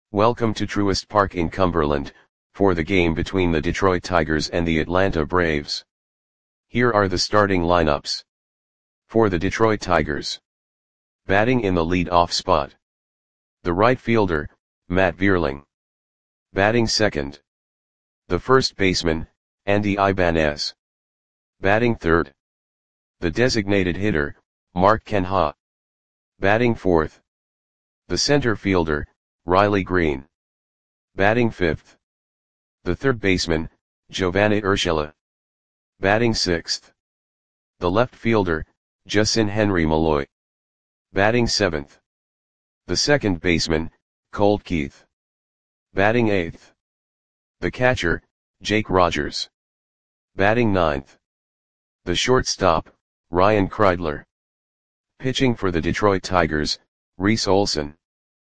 Welcome to Truist Park in Cumberland, for the game between the Detroit Tigers and the Atlanta Braves. Here are the starting lineups. For the Detroit Tigers. Batting in the lead-off spot. The right fielder, Matt Vierling. Batting second. The first baseman, Andy Ibanez. Batting third. The designated hitter, Mark Canha. Batting fourth. The center fielder, Riley Greene. Batting fifth. The third baseman, Giovanni Urshela. Batting sixth. The left fielder, Justin Henry Malloy. Batting seventh. The second baseman, Colt Keith. Batting eighth. The catcher, Jake Rogers. Batting ninth. The shortstop, Ryan Kreidler. Pitching for the Detroit Tigers, Reese Olson.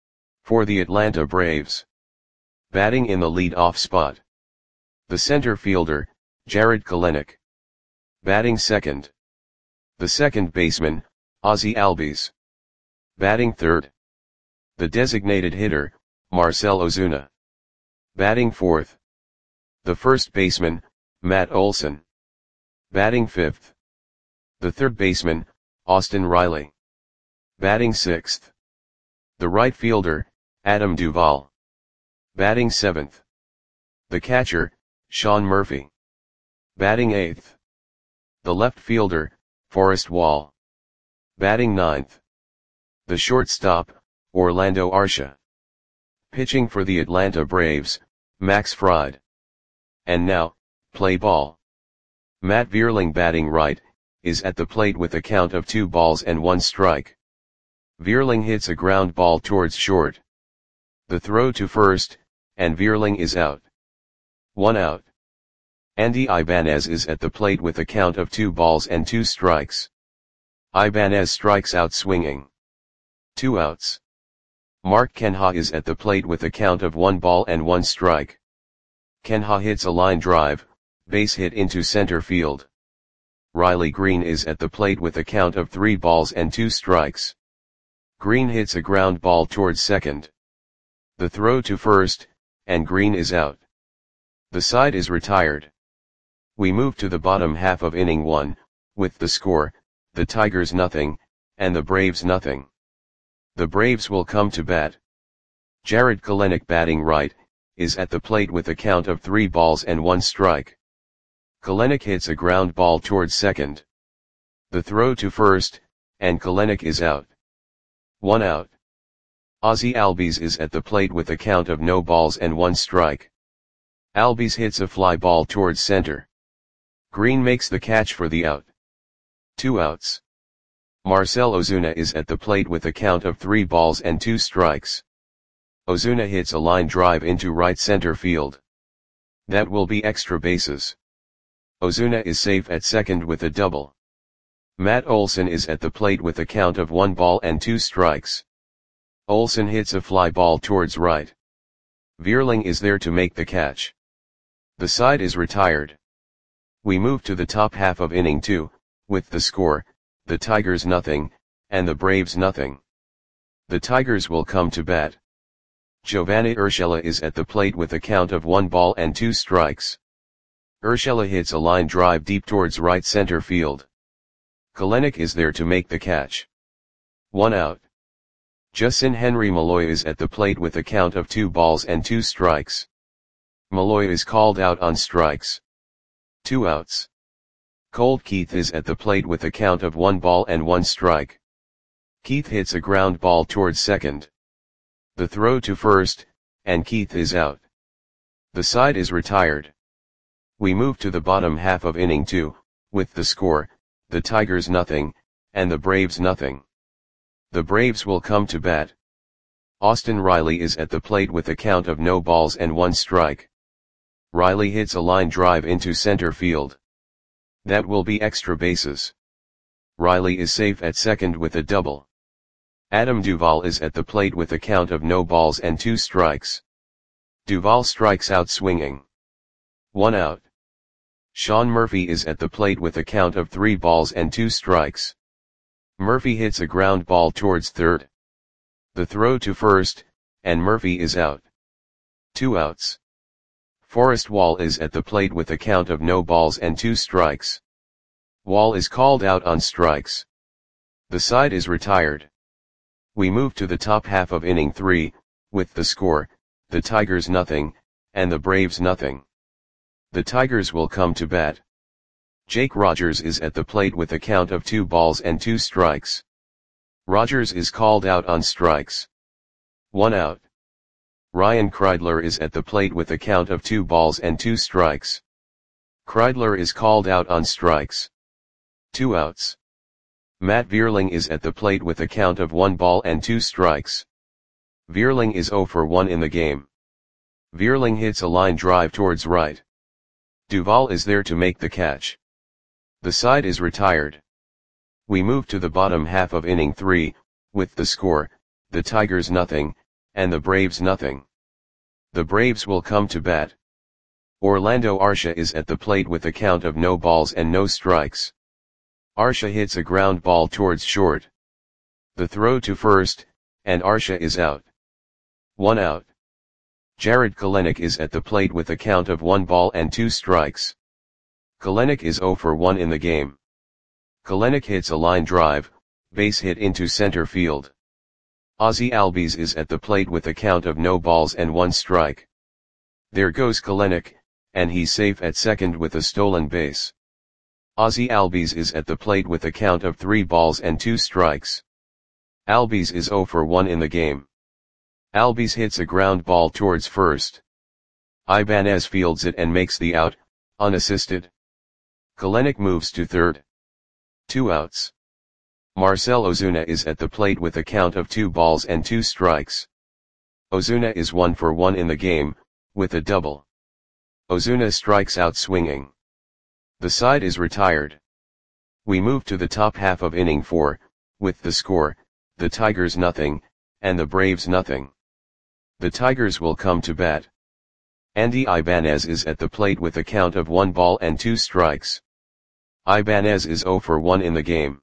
For the Atlanta Braves. Batting in the lead-off spot. The center fielder, Jarred Kelenic. Batting second. The second baseman, Ozzie Albies. Batting third. The designated hitter, Marcell Ozuna. Batting fourth. The first baseman, Matt Olson. Batting fifth. The third baseman, Austin Riley. Batting sixth. The right fielder, Adam Duvall. Batting seventh. The catcher, Sean Murphy. Batting eighth. The left fielder, Forrest Wall. Batting ninth. The shortstop, Orlando Arcia. Pitching for the Atlanta Braves, Max Fried. And now, play ball. Matt Vierling batting right, is at the plate with a count of 2-1 strike. Vierling hits a ground ball towards short. The throw to first, and Vierling is out. 1 out. Andy Ibanez is at the plate with a count of 2 strikes. Ibanez strikes out swinging. 2 outs. Mark Canha is at the plate with a count of 1 strike. Canha hits a line drive, base hit into center field. Riley Greene is at the plate with a count of 3 strikes. Greene hits a ground ball towards second. The throw to first, and Greene is out. The side is retired. We move to the bottom half of inning 1, with the score, the Tigers nothing, and the Braves nothing. The Braves will come to bat. Jarred Kelenic batting right, is at the plate with a count of 3-1 strike. Kelenic hits a ground ball towards second. The throw to first, and Kelenic is out. 1 out. Ozzie Albies is at the plate with a count of 0-1 strike. Albies hits a fly ball towards center. Greene makes the catch for the out. 2 outs. Marcell Ozuna is at the plate with a count of 3 strikes. Ozuna hits a line drive into right center field. That will be extra bases. Ozuna is safe at second with a double. Matt Olson is at the plate with a count of 1 strikes. Olson hits a fly ball towards right. Vierling is there to make the catch. The side is retired. We move to the top half of inning 2, with the score, the Tigers nothing, and the Braves nothing. The Tigers will come to bat. Giovanni Urshela is at the plate with a count of 1 strikes. Urshela hits a line drive deep towards right center field. Kelenic is there to make the catch. 1 out. Justin Henry Malloy is at the plate with a count of 2 strikes. Malloy is called out on strikes. 2 outs. Colt Keith is at the plate with a count of 1 strike. Keith hits a ground ball towards second. The throw to first, and Keith is out. The side is retired. We move to the bottom half of inning 2, with the score, the Tigers nothing, and the Braves nothing. The Braves will come to bat. Austin Riley is at the plate with a count of 0-1 strike. Riley hits a line drive into center field. That will be extra bases. Riley is safe at second with a double. Adam Duvall is at the plate with a count of 0 strikes. Duvall strikes out swinging. 1 out. Sean Murphy is at the plate with a count of 3 strikes. Murphy hits a ground ball towards third. The throw to first, and Murphy is out. 2 outs. Forrest Wall is at the plate with a count of no balls and 2 strikes. Wall is called out on strikes. The side is retired. We move to the top half of inning 3, with the score, the Tigers nothing, and the Braves nothing. The Tigers will come to bat. Jake Rogers is at the plate with a count of 2 balls and 2 strikes. Rogers is called out on strikes. 1 out. Ryan Kreidler is at the plate with a count of 2 balls and 2 strikes. Kreidler is called out on strikes. 2 outs. Matt Vierling is at the plate with a count of 1 ball and 2 strikes. Vierling is 0 for 1 in the game. Vierling hits a line drive towards right. Duvall is there to make the catch. The side is retired. We move to the bottom half of inning 3, with the score, the Tigers nothing, and the Braves nothing. The Braves will come to bat. Orlando Arcia is at the plate with a count of no balls and no strikes. Arcia hits a ground ball towards short. The throw to first, and Arcia is out. 1 out. Jared Kelenic is at the plate with a count of 1 ball and 2 strikes. Kelenic is 0 for 1 in the game. Kelenic hits a line drive, base hit into center field. Ozzie Albies is at the plate with a count of no balls and 1 strike. There goes Kelenic, and he's safe at second with a stolen base. Ozzie Albies is at the plate with a count of 3 balls and 2 strikes. Albies is 0 for 1 in the game. Albies hits a ground ball towards first. Ibanez fields it and makes the out, unassisted. Kelenic moves to third. 2 outs. Marcell Ozuna is at the plate with a count of 2 balls and 2 strikes. Ozuna is 1 for 1 in the game, with a double. Ozuna strikes out swinging. The side is retired. We move to the top half of inning 4, with the score, the Tigers nothing, and the Braves nothing. The Tigers will come to bat. Andy Ibanez is at the plate with a count of 1 ball and 2 strikes. Ibanez is 0 for 1 in the game.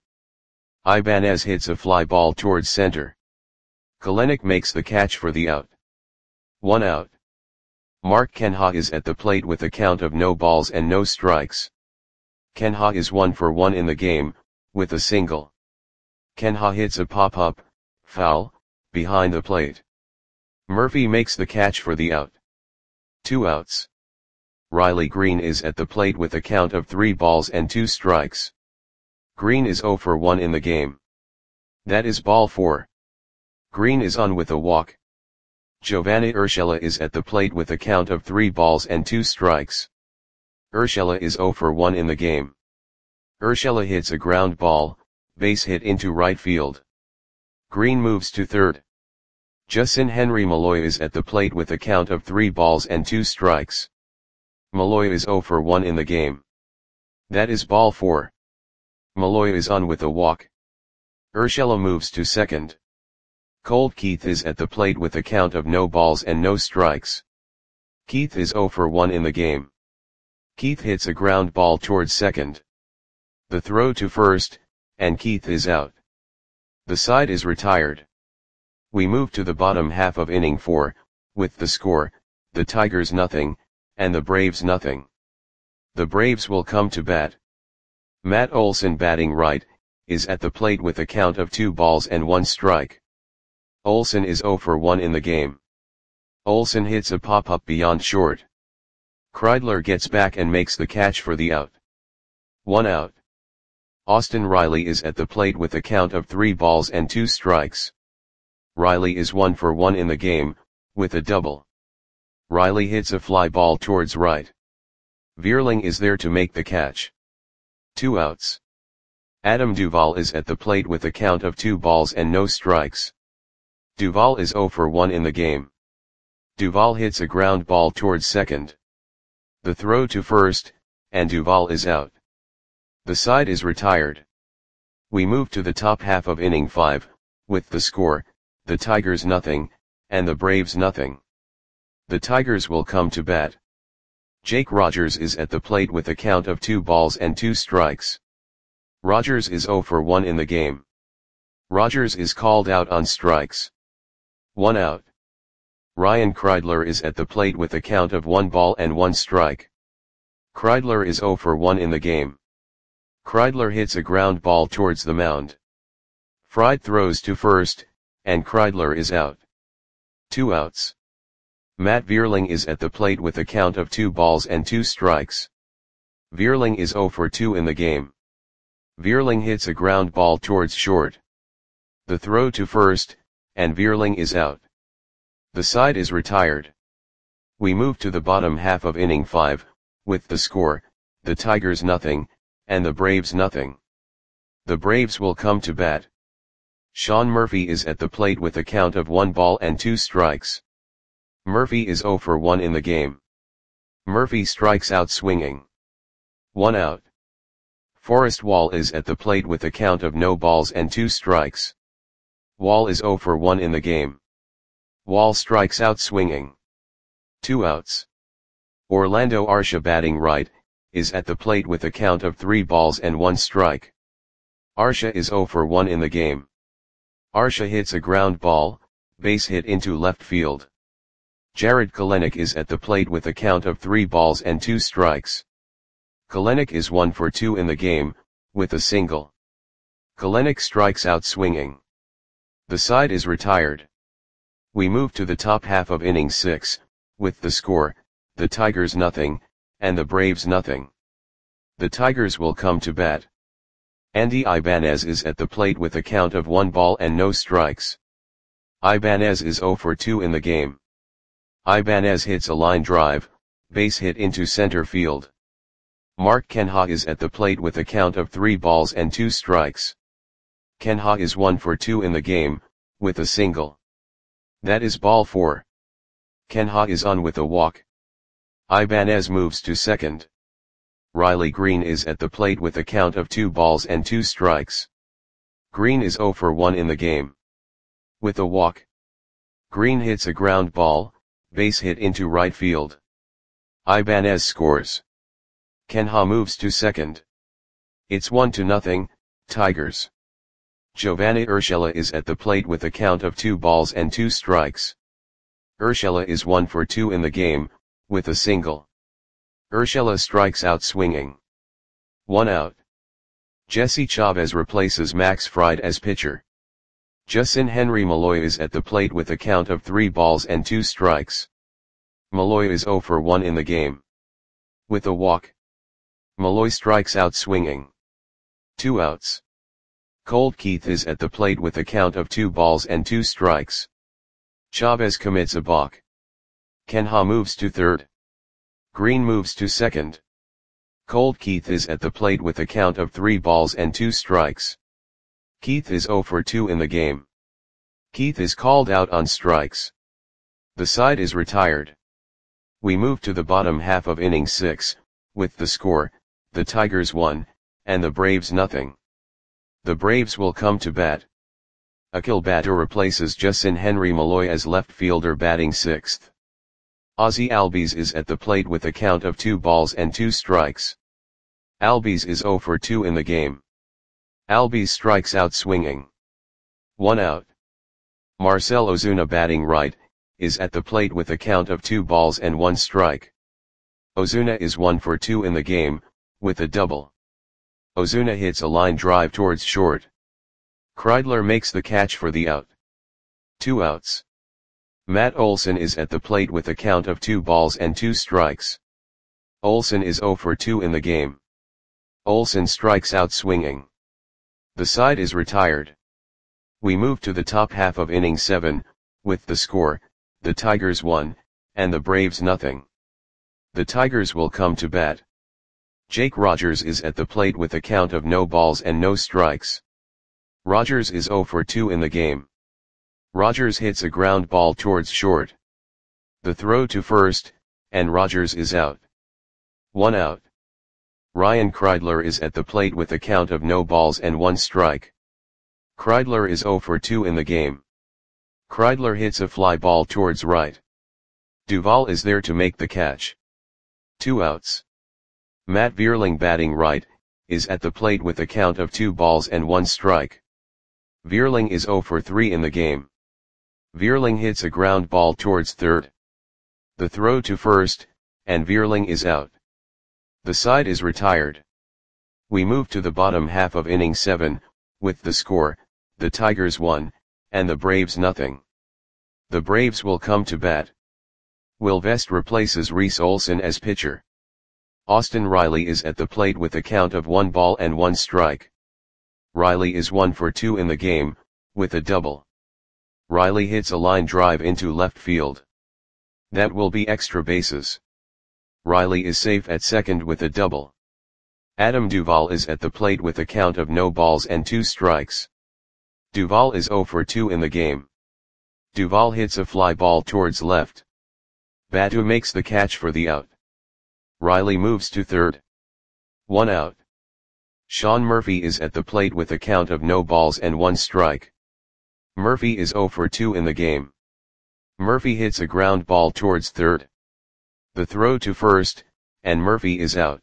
Ibanez hits a fly ball towards center. Kelenic makes the catch for the out. 1 out. Mark Canha is at the plate with a count of no balls and no strikes. Canha is 1 for 1 in the game, with a single. Canha hits a pop-up, foul, behind the plate. Murphy makes the catch for the out. 2 outs. Riley Green is at the plate with a count of 3 balls and 2 strikes. Green is 0 for 1 in the game. That is ball 4. Green is on with a walk. Giovanni Urshela is at the plate with a count of 3 balls and 2 strikes. Urshela is 0 for 1 in the game. Urshela hits a ground ball, base hit into right field. Green moves to third. Justin Henry Malloy is at the plate with a count of 3 balls and 2 strikes. Malloy is 0 for 1 in the game. That is ball 4. Malloy is on with a walk. Urshela moves to second. Colt Keith is at the plate with a count of no balls and no strikes. Keith is 0 for 1 in the game. Keith hits a ground ball towards second. The throw to first, and Keith is out. The side is retired. We move to the bottom half of inning 4, with the score, the Tigers nothing, and the Braves nothing. The Braves will come to bat. Matt Olson batting right, is at the plate with a count of 2 balls and 1 strike. Olson is 0 for 1 in the game. Olson hits a pop-up beyond short. Kreidler gets back and makes the catch for the out. 1 out. Austin Riley is at the plate with a count of 3 balls and 2 strikes. Riley is 1 for 1 in the game, with a double. Riley hits a fly ball towards right. Vierling is there to make the catch. 2 outs. Adam Duvall is at the plate with a count of 2 balls and no strikes. Duvall is 0 for 1 in the game. Duvall hits a ground ball towards second. The throw to first, and Duvall is out. The side is retired. We move to the top half of inning 5, with the score, the Tigers nothing, and the Braves nothing. The Tigers will come to bat. Jake Rogers is at the plate with a count of 2 balls and 2 strikes. Rogers is 0 for 1 in the game. Rogers is called out on strikes. 1 out. Ryan Kreidler is at the plate with a count of 1 ball and 1 strike. Kreidler is 0 for 1 in the game. Kreidler hits a ground ball towards the mound. Fried throws to first, and Kreidler is out. 2 outs. Matt Vierling is at the plate with a count of 2 balls and 2 strikes. Vierling is 0 for 2 in the game. Vierling hits a ground ball towards short. The throw to first, and Vierling is out. The side is retired. We move to the bottom half of inning 5, with the score, the Tigers nothing, and the Braves nothing. The Braves will come to bat. Sean Murphy is at the plate with a count of 1 ball and 2 strikes. Murphy is 0 for 1 in the game. Murphy strikes out swinging. 1 out. Forrest Wall is at the plate with a count of no balls and 2 strikes. Wall is 0 for 1 in the game. Wall strikes out swinging. 2 outs. Orlando Arcia batting right, is at the plate with a count of 3 balls and 1 strike. Arcia is 0 for 1 in the game. Arcia hits a ground ball, base hit into left field. Jared Kelenic is at the plate with a count of 3 balls and 2 strikes. Kelenic is 1 for 2 in the game, with a single. Kelenic strikes out swinging. The side is retired. We move to the top half of inning 6, with the score, the Tigers nothing, and the Braves nothing. The Tigers will come to bat. Andy Ibanez is at the plate with a count of 1 ball and no strikes. Ibanez is 0 for 2 in the game. Ibanez hits a line drive, base hit into center field. Mark Canha is at the plate with a count of 3 balls and 2 strikes. Canha is 1 for 2 in the game, with a single. That is ball 4. Canha is on with a walk. Ibanez moves to second. Riley Green is at the plate with a count of 2 balls and 2 strikes. Green is 0 for 1 in the game. With a walk. Green hits a ground ball, base hit into right field. Ibanez scores. Canha moves to second. It's 1-0, Tigers. Giovanni Urshela is at the plate with a count of 2 balls and 2 strikes. Urshela is 1 for 2 in the game, with a single. Urshela strikes out swinging. 1 out. Jesse Chavez replaces Max Fried as pitcher. Justin Henry Malloy is at the plate with a count of 3 balls and 2 strikes. Malloy is 0 for 1 in the game. With a walk. Malloy strikes out swinging. 2 outs. Colt Keith is at the plate with a count of 2 balls and 2 strikes. Chavez commits a balk. Canha moves to third. Green moves to second. Colt Keith is at the plate with a count of 3 balls and 2 strikes. Keith is 0 for 2 in the game. Keith is called out on strikes. The side is retired. We move to the bottom half of inning 6, with the score, the Tigers 1, and the Braves nothing. The Braves will come to bat. Akil Bader replaces Justin Henry Malloy as left fielder batting 6th. Ozzie Albies is at the plate with a count of 2 balls and 2 strikes. Albies is 0 for 2 in the game. Albies strikes out swinging. 1 out. Marcell Ozuna batting right, is at the plate with a count of 2 balls and 1 strike. Ozuna is 1 for 2 in the game, with a double. Ozuna hits a line drive towards short. Kreidler makes the catch for the out. 2 outs. Matt Olson is at the plate with a count of 2 balls and 2 strikes. Olson is 0 for 2 in the game. Olson strikes out swinging. The side is retired. We move to the top half of inning 7, with the score, the Tigers 1, and the Braves nothing. The Tigers will come to bat. Jake Rogers is at the plate with a count of no balls and no strikes. Rogers is 0 for 2 in the game. Rogers hits a ground ball towards short. The throw to first, and Rogers is out. 1 out. Ryan Kreidler is at the plate with a count of no balls and 1 strike. Kreidler is 0 for 2 in the game. Kreidler hits a fly ball towards right. Duvall is there to make the catch. 2 outs. Matt Vierling batting right, is at the plate with a count of 2 balls and 1 strike. Vierling is 0 for 3 in the game. Vierling hits a ground ball towards third. The throw to first, and Vierling is out. The side is retired. We move to the bottom half of inning 7, with the score, the Tigers 1, and the Braves nothing. The Braves will come to bat. Will Vest replaces Reese Olson as pitcher. Austin Riley is at the plate with a count of 1 ball and 1 strike. Riley is 1 for 2 in the game, with a double. Riley hits a line drive into left field. That will be extra bases. Riley is safe at second with a double. Adam Duvall is at the plate with a count of no balls and 2 strikes. Duvall is 0 for 2 in the game. Duvall hits a fly ball towards left. Batu makes the catch for the out. Riley moves to third. 1 out. Sean Murphy is at the plate with a count of no balls and 1 strike. Murphy is 0 for 2 in the game. Murphy hits a ground ball towards third. The throw to first, and Murphy is out.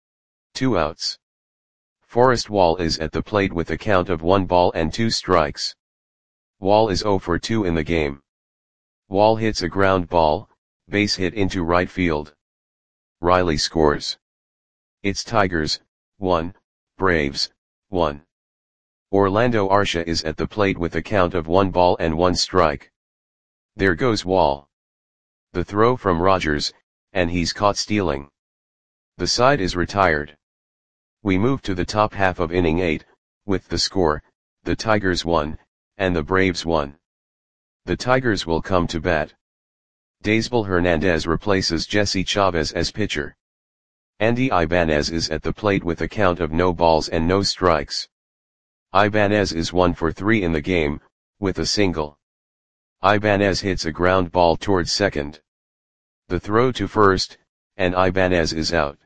2 outs. Forrest Wall is at the plate with a count of 1 ball and 2 strikes. Wall is 0 for 2 in the game. Wall hits a ground ball, base hit into right field. Riley scores. It's Tigers, 1, Braves, 1. Orlando Arcia is at the plate with a count of 1 ball and 1 strike. There goes Wall. The throw from Rogers, and he's caught stealing. The side is retired. We move to the top half of inning 8, with the score, the Tigers 1, and the Braves 1. The Tigers will come to bat. Daysbel Hernandez replaces Jesse Chavez as pitcher. Andy Ibanez is at the plate with a count of no balls and no strikes. Ibanez is 1 for 3 in the game, with a single. Ibanez hits a ground ball towards second. The throw to first, and Ibanez is out.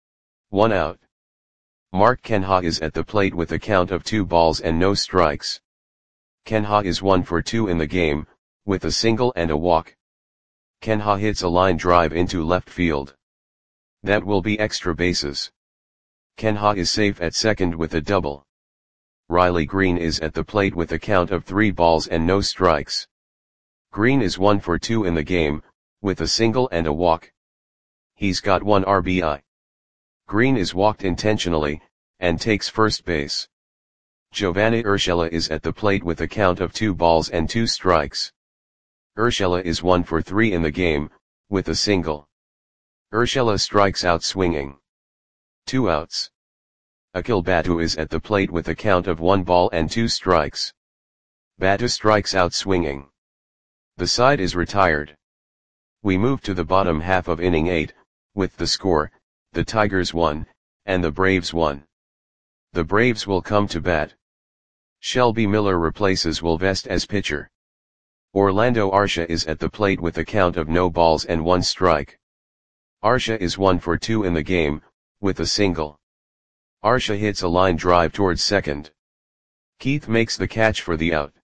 1 out. Mark Kenha is at the plate with a count of 2 balls and no strikes. Kenha is 1 for 2 in the game, with a single and a walk. Kenha hits a line drive into left field. That will be extra bases. Kenha is safe at second with a double. Riley Green is at the plate with a count of 3 balls and no strikes. Green is 1 for 2 in the game, with a single and a walk. He's got 1 RBI. Green is walked intentionally, and takes first base. Giovanni Urshela is at the plate with a count of 2 balls and 2 strikes. Urshela is 1 for 3 in the game, with a single. Urshela strikes out swinging. 2 outs. Akil Batu is at the plate with a count of 1 ball and 2 strikes. Batu strikes out swinging. The side is retired. We move to the bottom half of inning 8, with the score, the Tigers 1, and the Braves 1. The Braves will come to bat. Shelby Miller replaces Will Vest as pitcher. Orlando Arcia is at the plate with a count of no balls and 1 strike. Arcia is 1 for 2 in the game, with a single. Arcia hits a line drive towards second. Keith makes the catch for the out.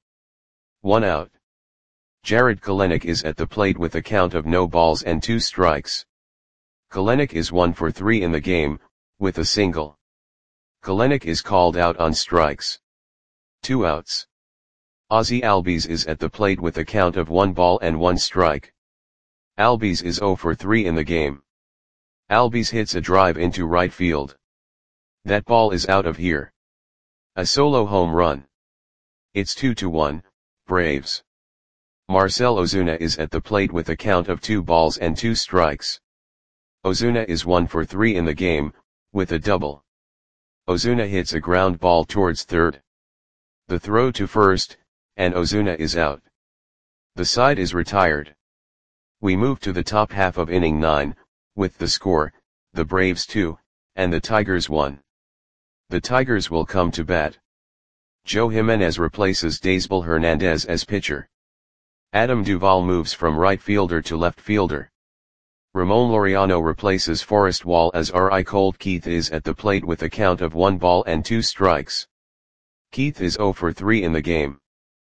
1 out. Jared Kelenic is at the plate with a count of no balls and 2 strikes. Kelenic is 1 for 3 in the game, with a single. Kelenic is called out on strikes. 2 outs. Ozzie Albies is at the plate with a count of 1 ball and 1 strike. Albies is 0 for 3 in the game. Albies hits a drive into right field. That ball is out of here. A solo home run. It's 2-1, Braves. Marcell Ozuna is at the plate with a count of 2 balls and 2 strikes. Ozuna is 1 for 3 in the game, with a double. Ozuna hits a ground ball towards third. The throw to first, and Ozuna is out. The side is retired. We move to the top half of inning 9, with the score, the Braves 2, and the Tigers 1. The Tigers will come to bat. Joe Jimenez replaces Daysbel Hernandez as pitcher. Adam Duvall moves from right fielder to left fielder. Ramon Laureano replaces Forrest Wall as R.I. Colt Keith is at the plate with a count of 1 ball and 2 strikes. Keith is 0 for 3 in the game.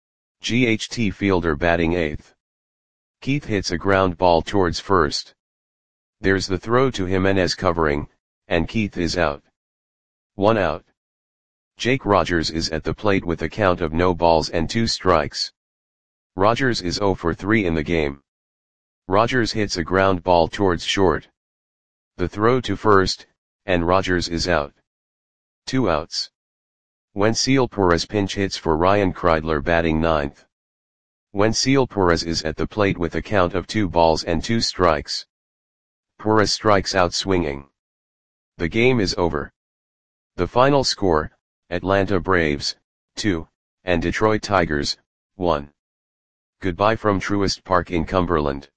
GHT fielder batting 8th. Keith hits a ground ball towards first. There's the throw to Jimenez covering, and Keith is out. 1 out. Jake Rogers is at the plate with a count of no balls and 2 strikes. Rogers is 0 for 3 in the game. Rogers hits a ground ball towards short. The throw to first, and Rogers is out. 2 outs. Wenceel Perez pinch hits for Ryan Kreidler batting ninth. Wenceel Perez is at the plate with a count of 2 balls and 2 strikes. Perez strikes out swinging. The game is over. The final score, Atlanta Braves, 2, and Detroit Tigers, 1. Goodbye from Truist Park in Cumberland.